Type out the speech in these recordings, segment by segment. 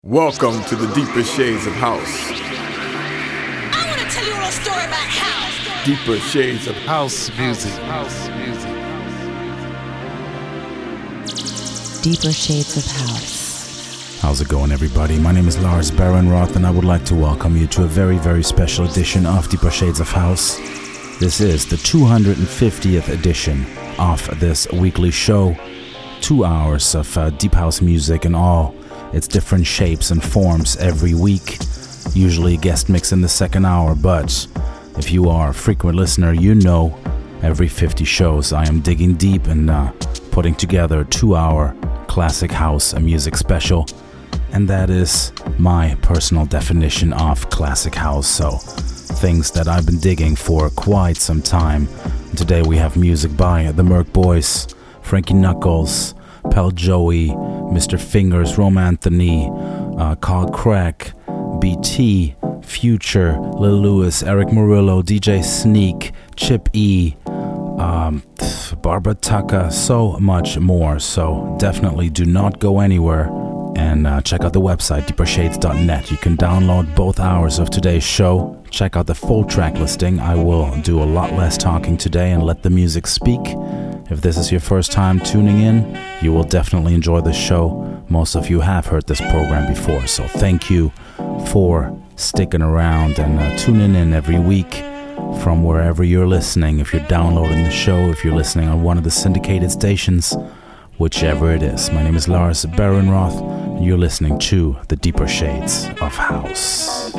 Welcome to the deeper shades of house. I want to tell you a little story about house. Deeper shades of house music. House music. Deeper shades of house. How's it going, everybody? My name is Lars Barenroth, and I would like to welcome you to a very, very special edition of Deeper Shades of House. This is the 250th edition of this weekly show. 2 hours of deep house music and all its different shapes and forms every week. Usually guest mix in the second hour, but if you are a frequent listener, you know every 50 shows I am digging deep and putting together a 2-hour classic house music special. And that is my personal definition of classic house. So things that I've been digging for quite some time. And today we have music by the Merc Boys, Frankie Knuckles, Pal Joey, Mr. Fingers, Rome Anthony, Carl Crack, BT, Future, Lil Louis, Eric Murillo, DJ Sneak, Chip E, Barbara Tucker, so much more. So definitely do not go anywhere and check out the website deepershades.net. You can download both hours of today's show. Check out the full track listing. I will do a lot less talking today and let the music speak. If this is your first time tuning in, you will definitely enjoy the show. Most of you have heard this program before, so thank you for sticking around and tuning in every week from wherever you're listening. If you're downloading the show, if you're listening on one of the syndicated stations, whichever it is. My name is Lars Barenroth, and you're listening to the Deeper Shades of House.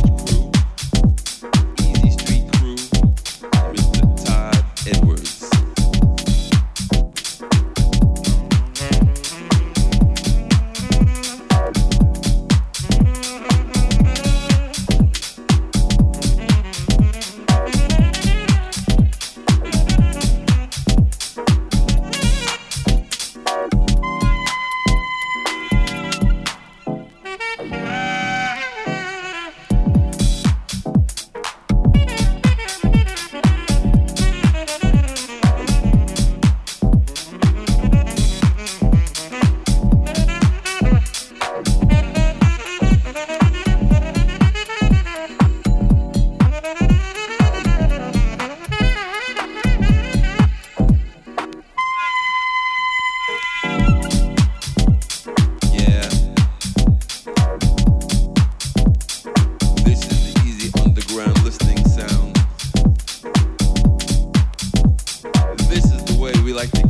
Easy Street Crew, Mr. Todd Edwards.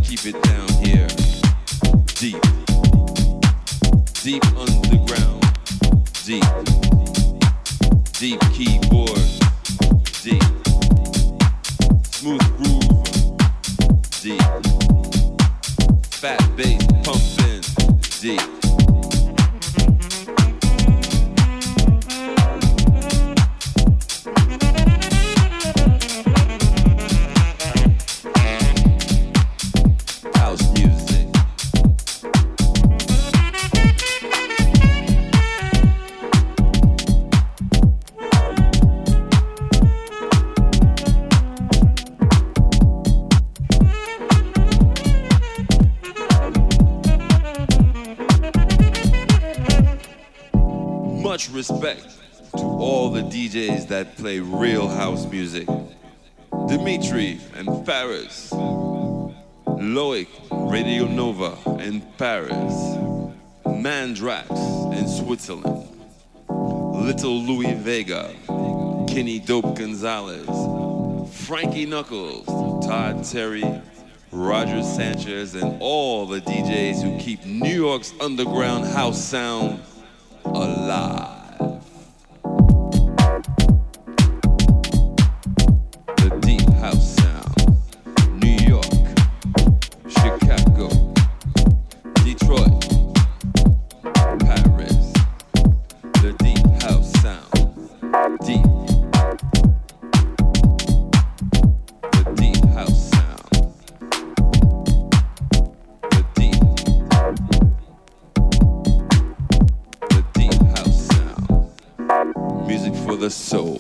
keep it down here. Deep. Deep underground. Deep. Deep keyboard. Deep. Smooth groove. Deep. Fat bass pumping. Deep. Respect to all the DJs that play real house music. Dimitri and Paris. Loic, Radio Nova in Paris. Mandrax in Switzerland. Little Louis Vega. Kenny Dope Gonzalez. Frankie Knuckles. Todd Terry. Roger Sanchez and all the DJs who keep New York's underground house sound alive. The soul.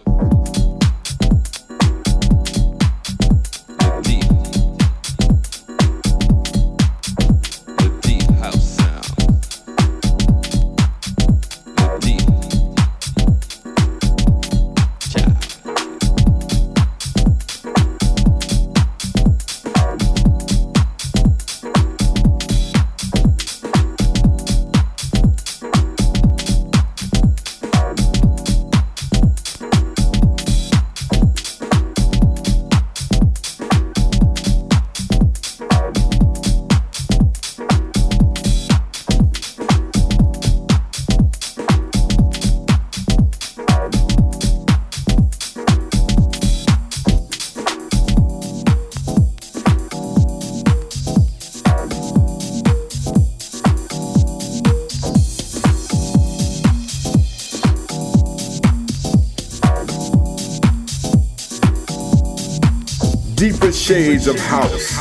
Deeper shades of house.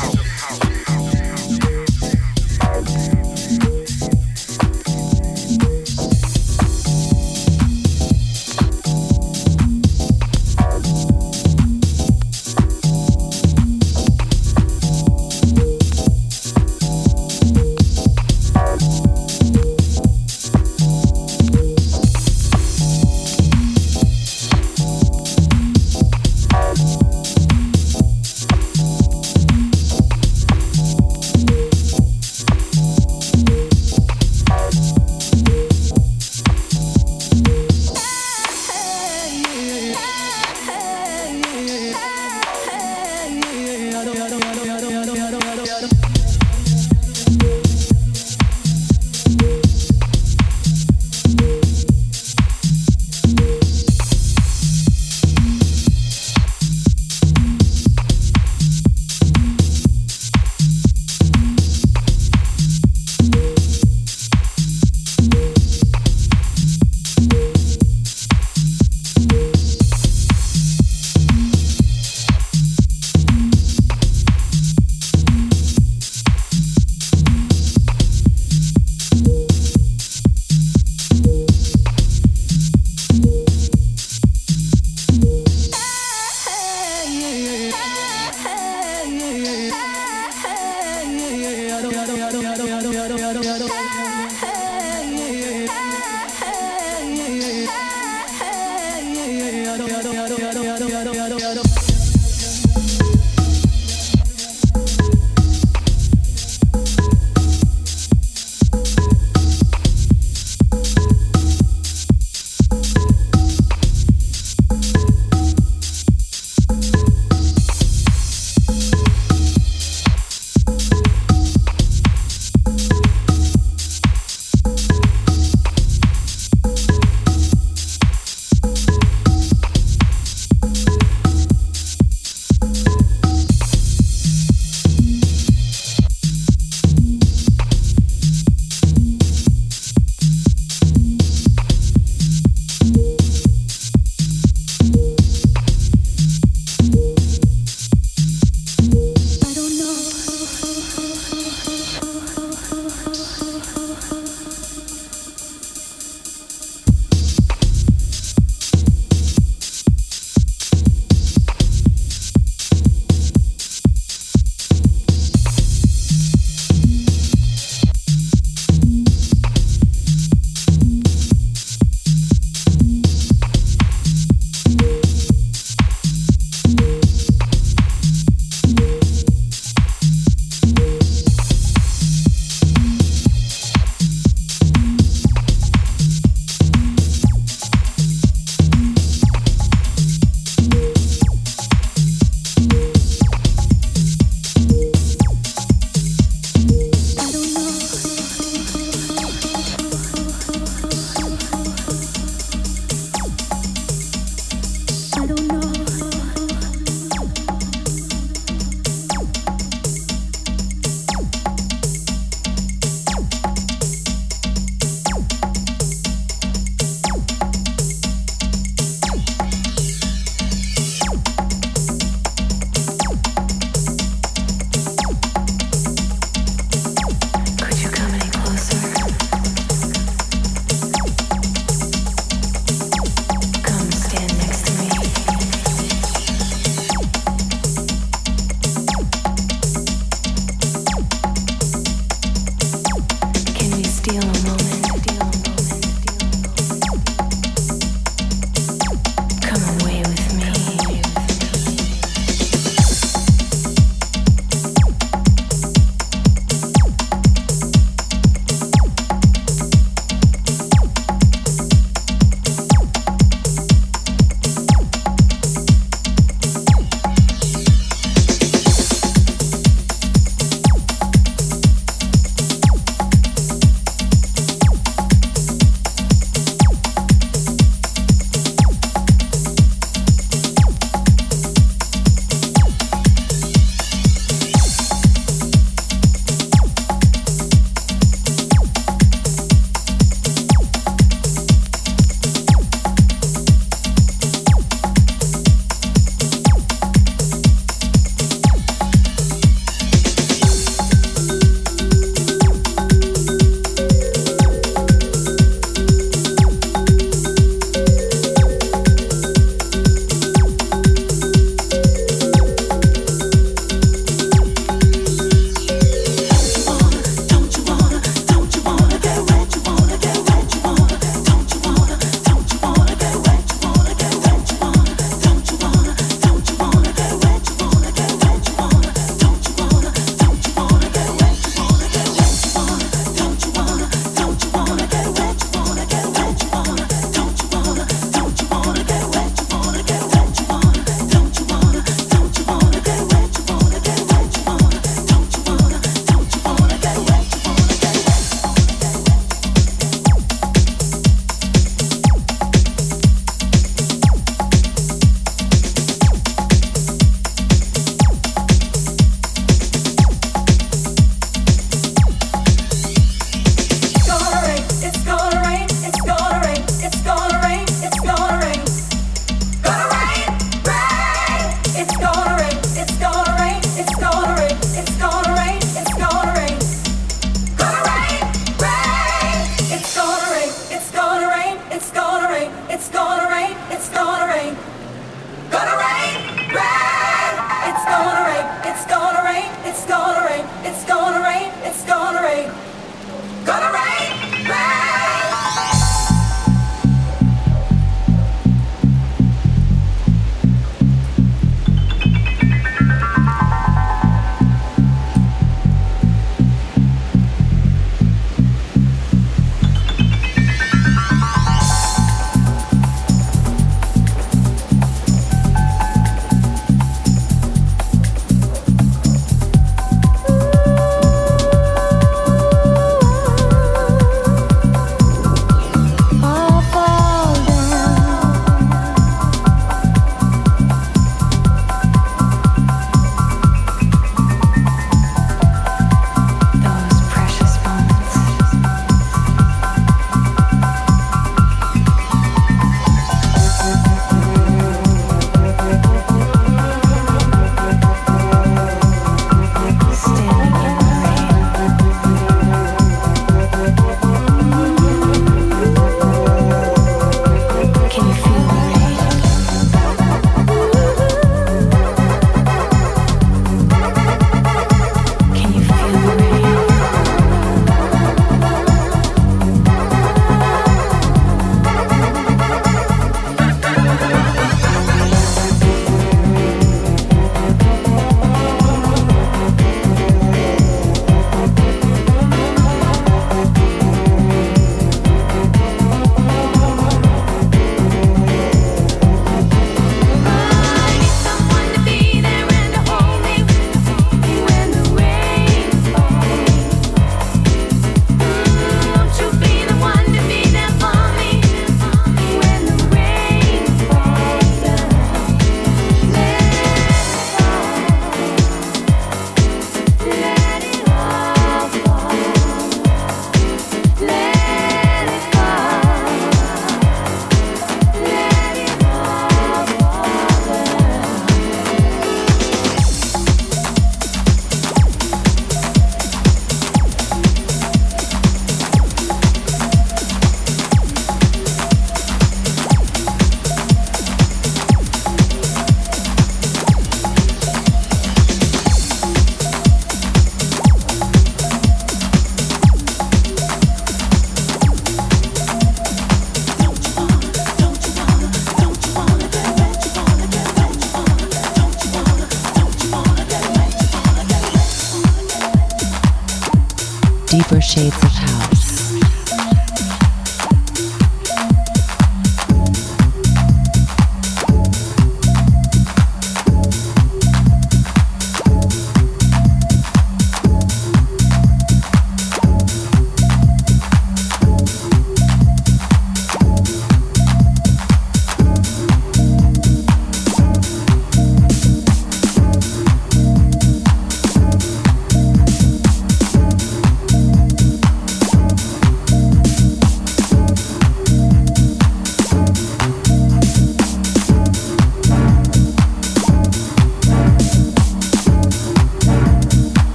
Deeper Shades of House.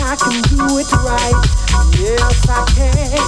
I can do it right. Yes, I can.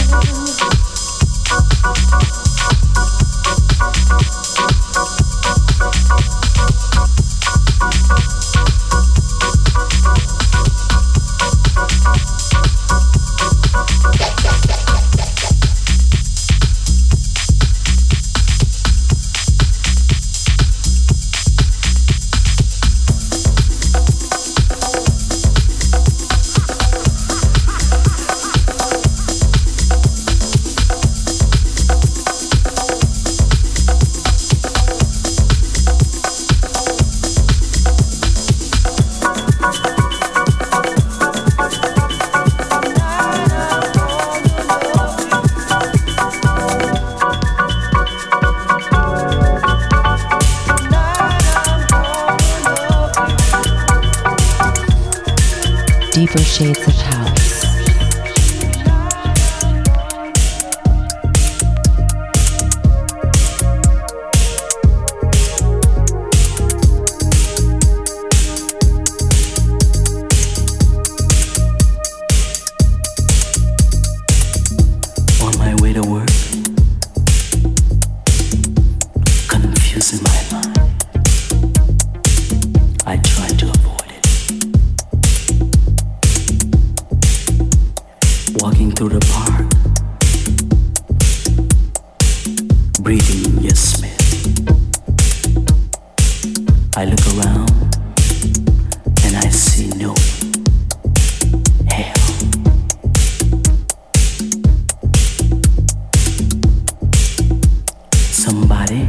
Deeper shades of house. On my way to work, confusing my mind. I try to avoid it. Walking through the park, breathing your smell. I look around and I see no hell. Somebody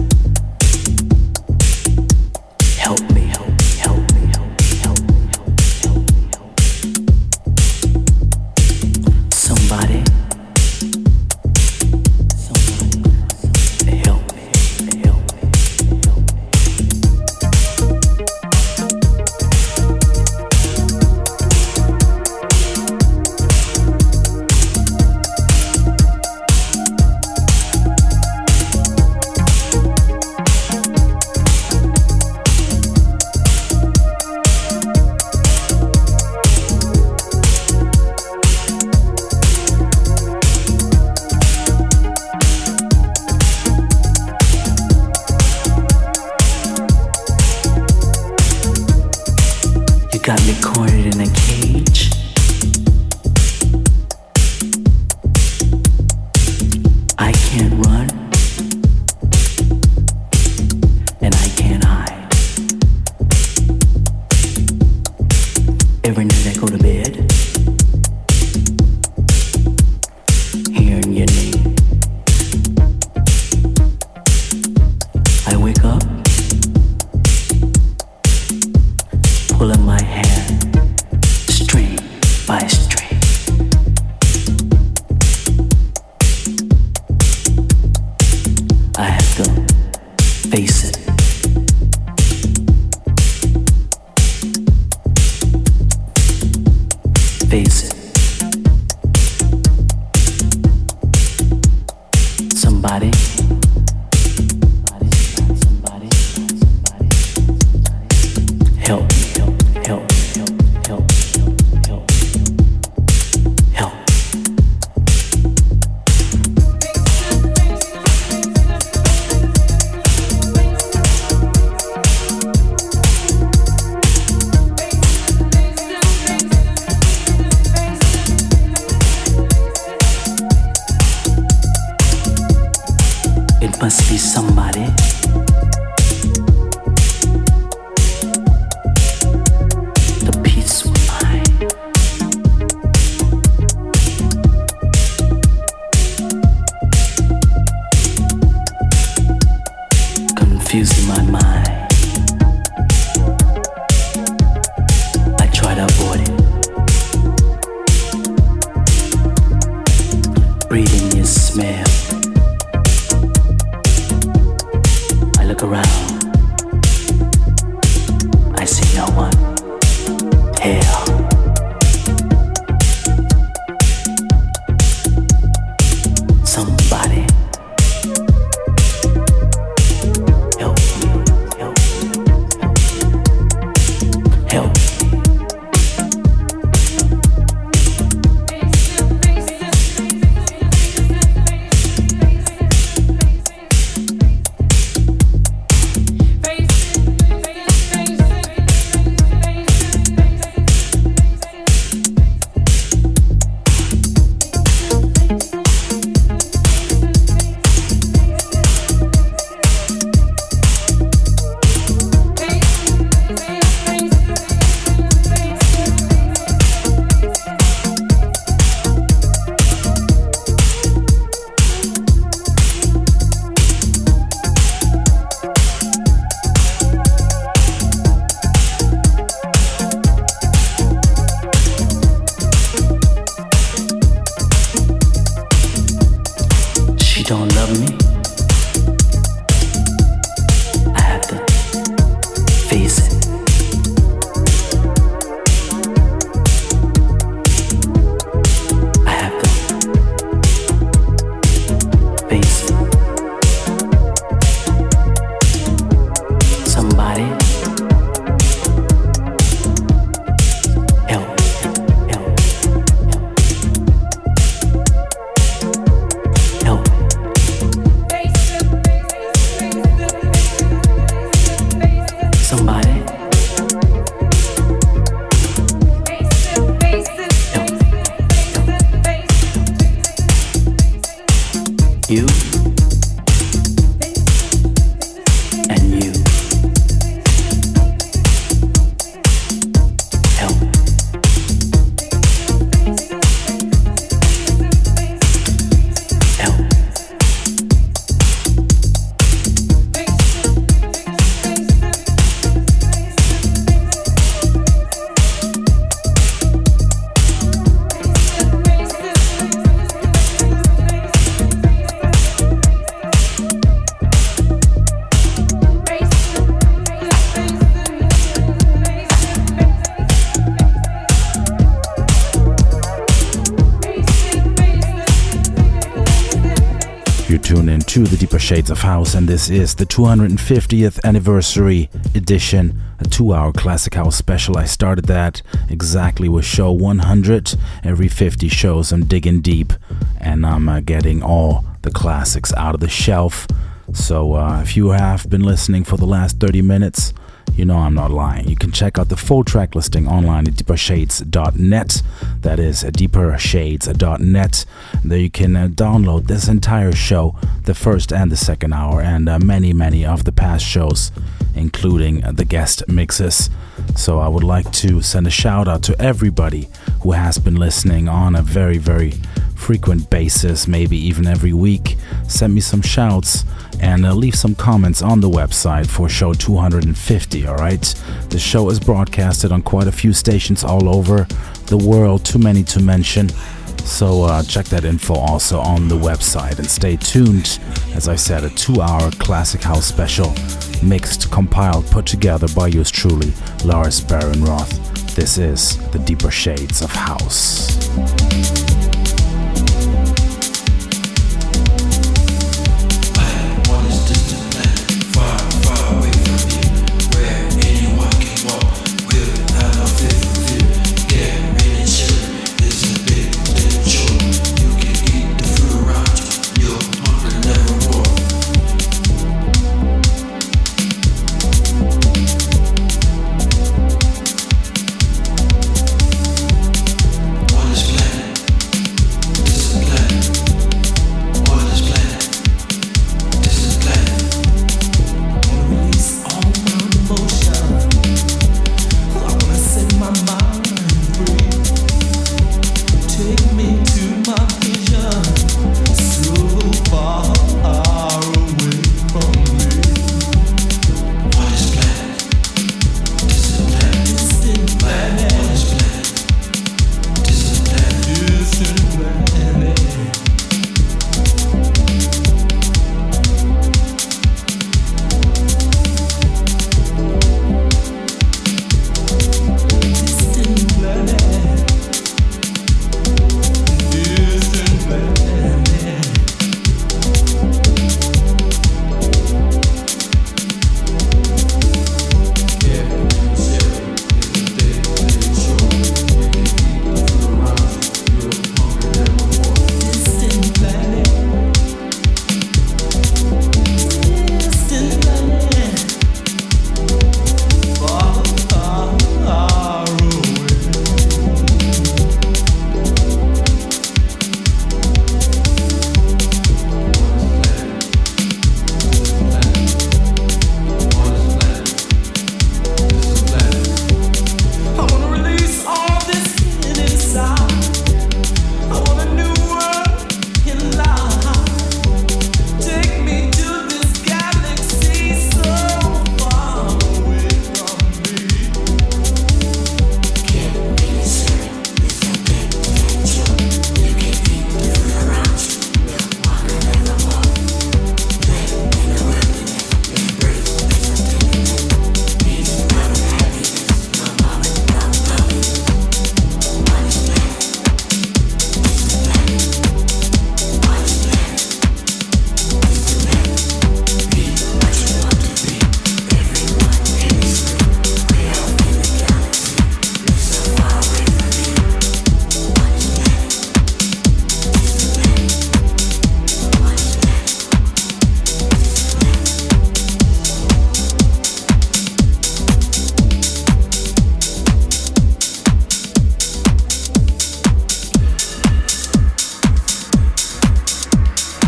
help me, help me, help me, help me, help me, help me, help me. Somebody help me, help me, help me. You got me cornered in a cage. I can't run and I can't hide. Every night I go to bed, hearing your name. I wake up, pulling my hair, string by string. I have to face it. Face it. Somebody. Help me, help me, help me, help me, help me, help me, help me. It must be somebody. The peaceful mind. Confusing my mind. I try to avoid it. Breathing your smell. I look around. I see no one. Hell. Somebody help me, help me, help me, help me. don't love me, I have to face it. I have to face it. Somebody help, help, help, help. Somebody you and you help. Help. You tune in to the Deeper Shades of House, and this is the 250th anniversary edition, a 2-hour classic house special. I started that exactly with show 100. Every 50 shows I'm digging deep, and I'm getting all the classics out of the shelf. So if you have been listening for the last 30 minutes, you know I'm not lying. You can check out the full track listing online at deepershades.net. That is deepershades.net. There you can download this entire show, the first and the second hour, and many of the past shows, including the guest mixes. So I would like to send a shout out to everybody who has been listening on a very frequent basis, maybe even every week. Send me some shouts and leave some comments on the website for show 250, alright? The show is broadcasted on quite a few stations all over the world, too many to mention. So check that info also on the website and stay tuned. As I said, a 2-hour classic house special, mixed, compiled, put together by yours truly, Lars Baron Roth. This is the Deeper Shades of House.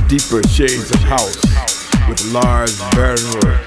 Deeper Shades of House with Lars Bernroth.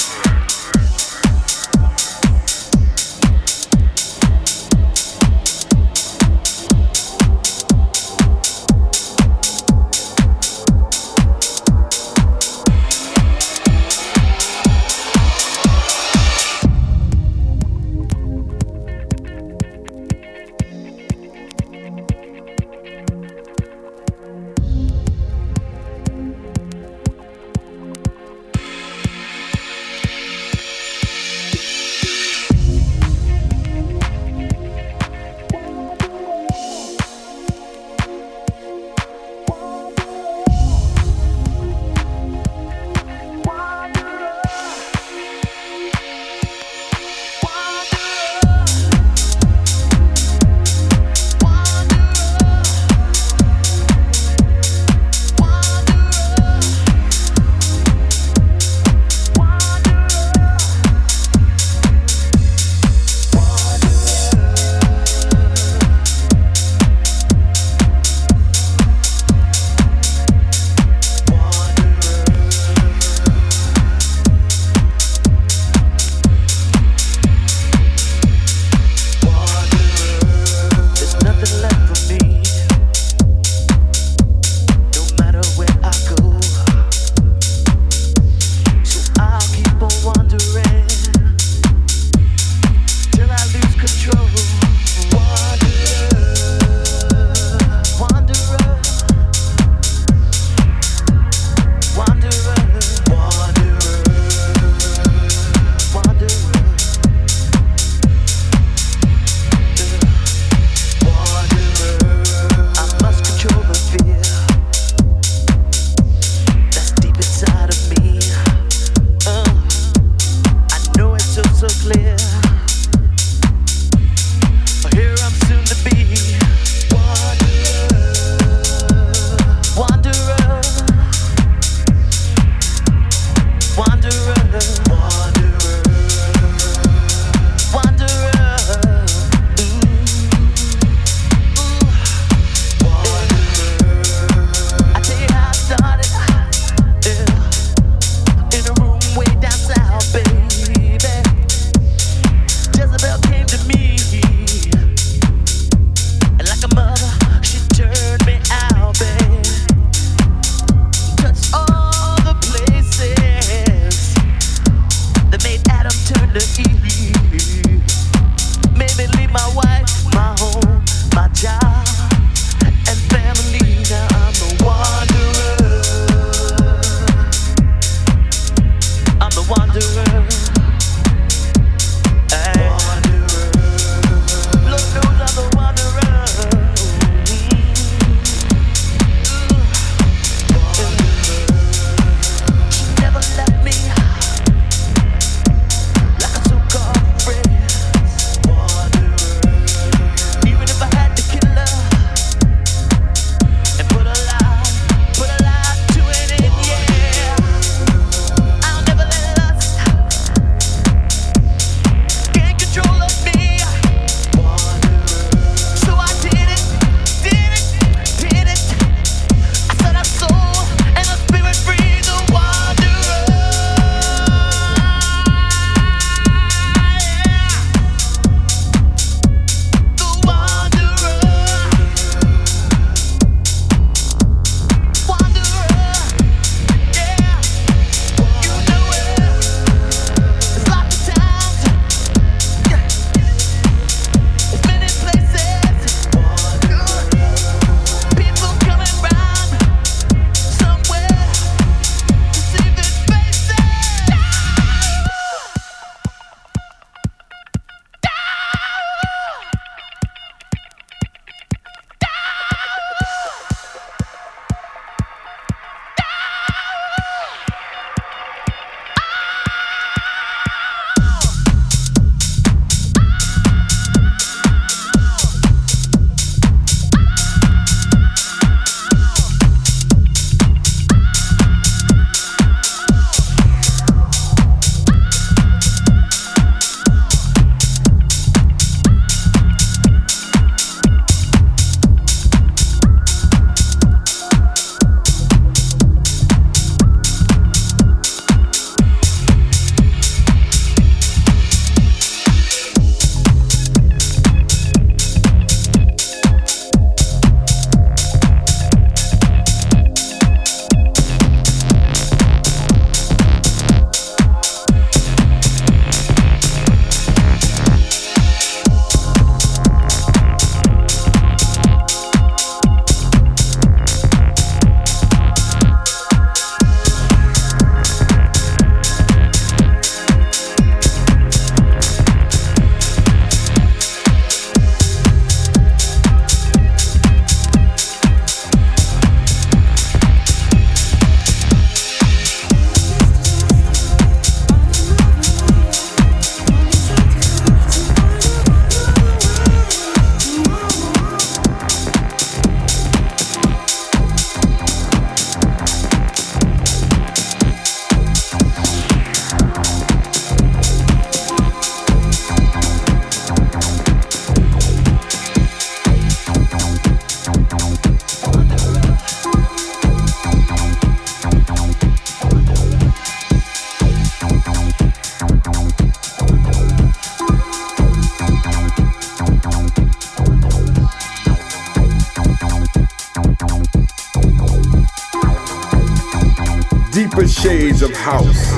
deeper shades of house.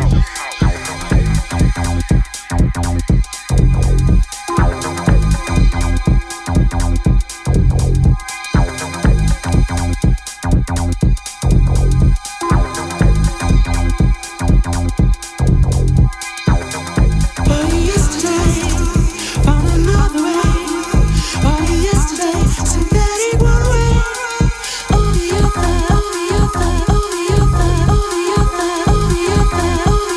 Oh,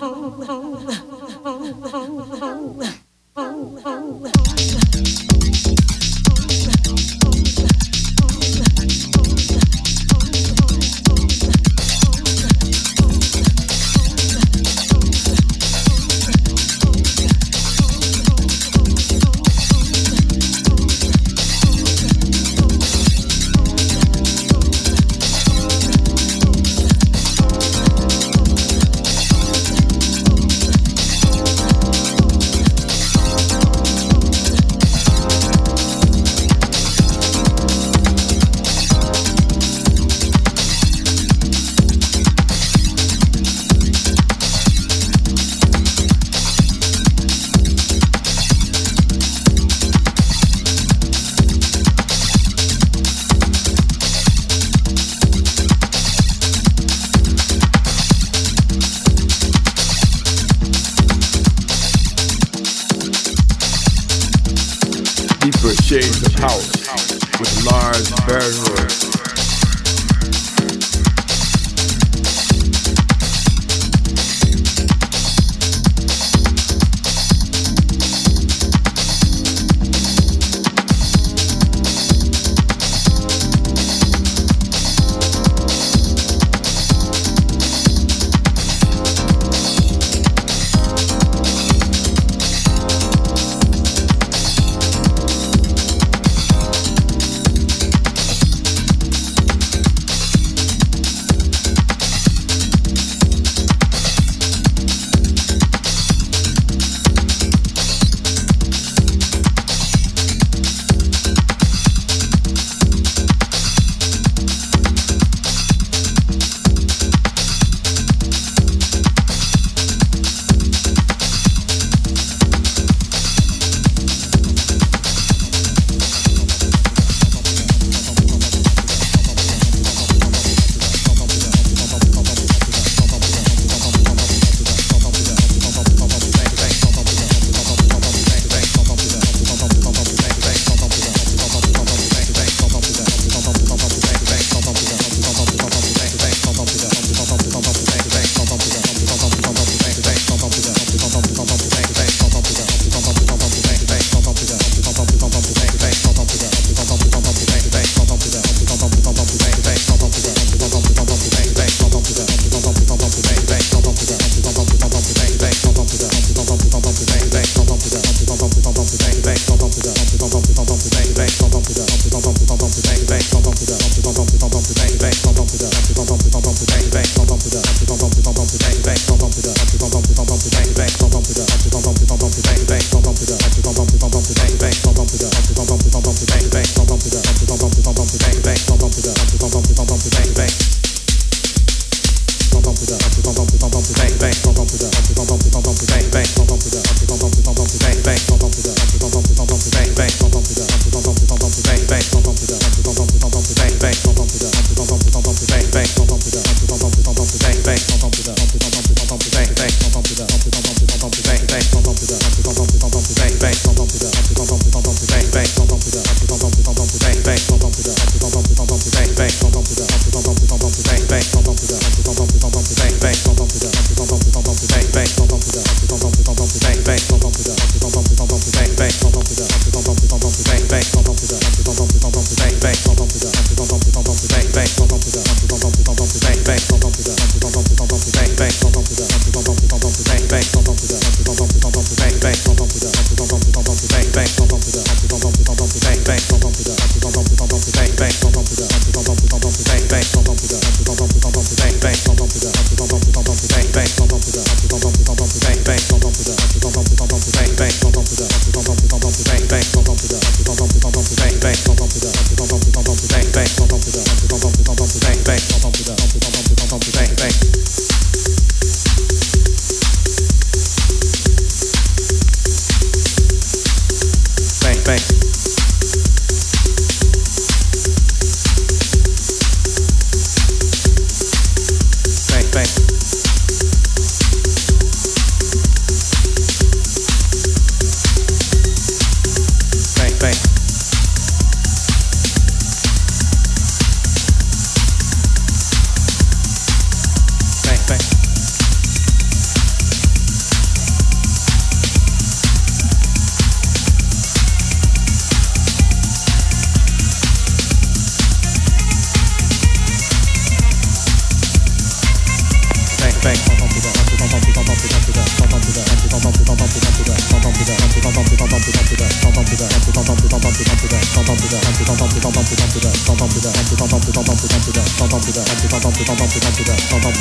Shades of House with Lars Bernroth.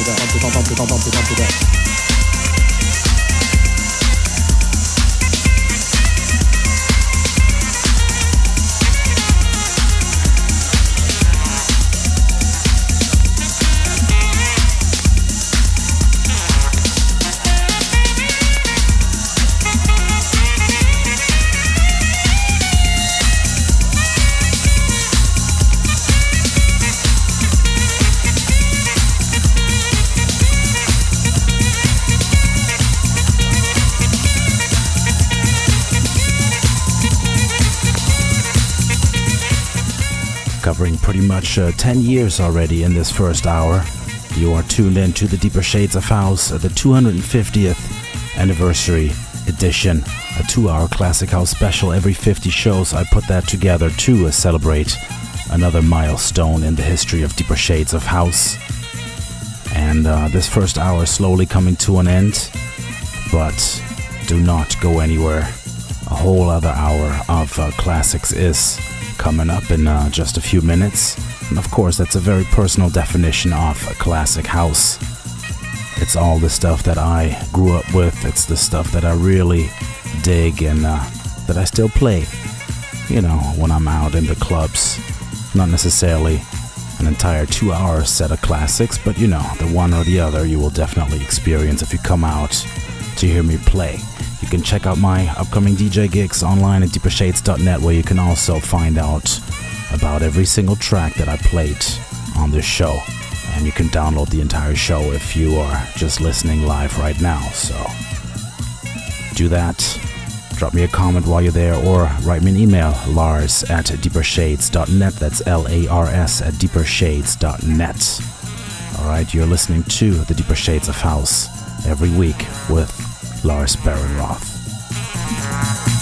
Covering pretty much 10 years already in this first hour. You are tuned in to the Deeper Shades of House, the 250th anniversary edition, a 2-hour classic house special. Every 50 shows I put that together to celebrate another milestone in the history of Deeper Shades of House. And this first hour is slowly coming to an end, but do not go anywhere. A whole other hour of classics is coming up in just a few minutes. And of course, that's a very personal definition of a classic house. It's all the stuff that I grew up with. It's the stuff that I really dig and that I still play, you know, when I'm out in the clubs. Not necessarily an entire 2-hour set of classics, but you know, the one or the other you will definitely experience if you come out to hear me play. You can check out my upcoming DJ gigs online at deepershades.net, where you can also find out about every single track that I played on this show. And you can download the entire show if you are just listening live right now. So do that. Drop me a comment while you're there, or write me an email, lars@deepershades.net. That's LARS at deepershades.net. Alright, you're listening to the Deeper Shades of House every week with Lars Baron Roth.